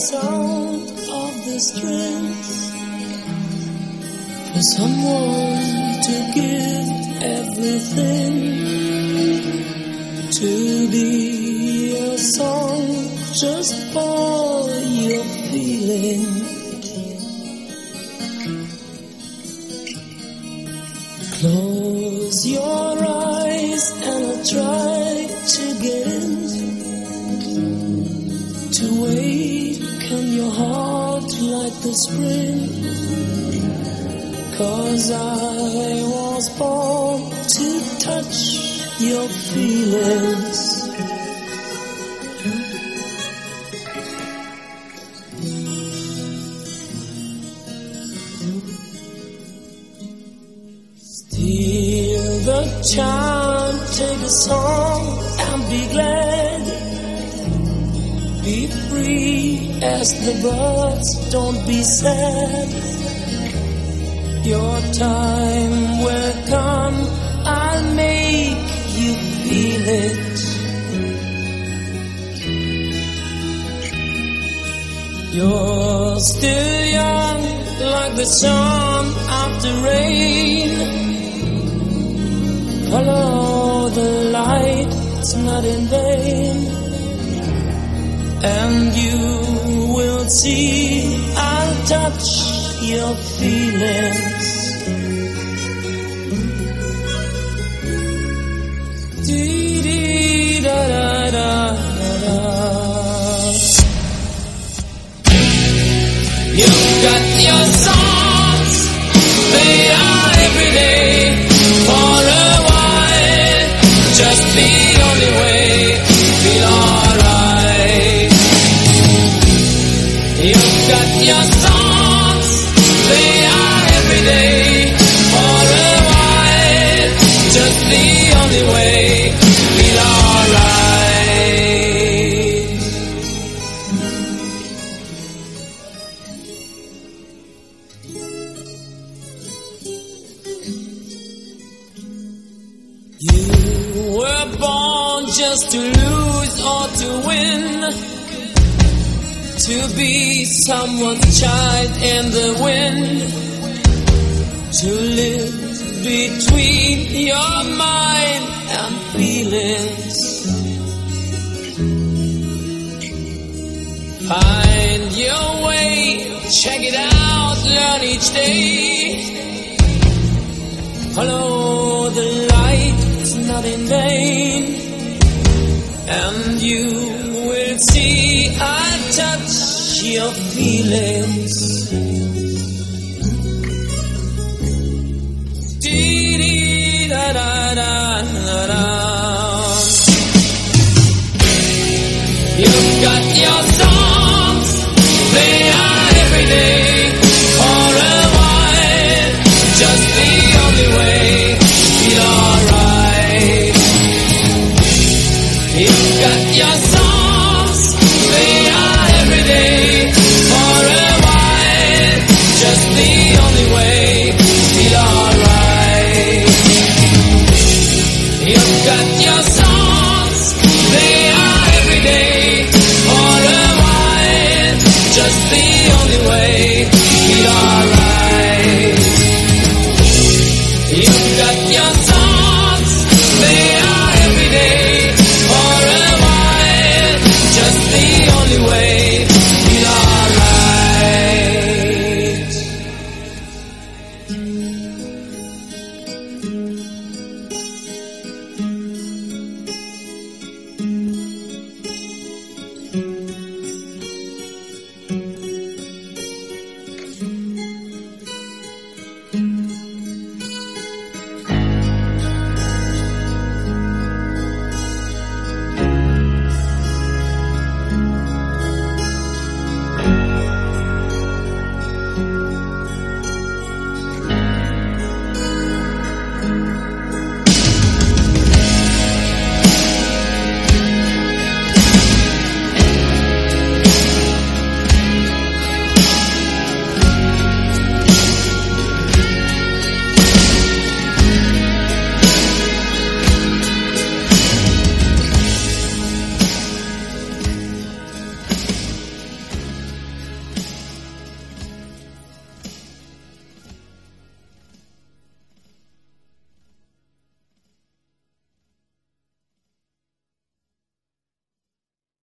sound of the strings for someone to give everything, to be a song just for your feeling. Close your eyes and I'll try to get in, to waken your heart like the spring. 'Cause I was born to touch your feelings. Steal the chant, take a song and be glad. Be free as the birds, don't be sad. Your time will come, I'll make you feel it. You're still young, like the sun after rain. Follow the light, it's not in vain. And you will see, I'll touch your feelings. Dee da da da da. You've got your songs, they are every day. For a while, just the only way, feel alright. You've got your songs, they are every day. For a while, just the only way, feel alright. You were born just to lose or to win, to be someone's child in the wind, to live between your mind and feelings. Find your way, check it out, learn each day. Follow the light, it's not in vain. And you will see I touch your feelings. Dee da da da da da. You've got your songs, they are every day.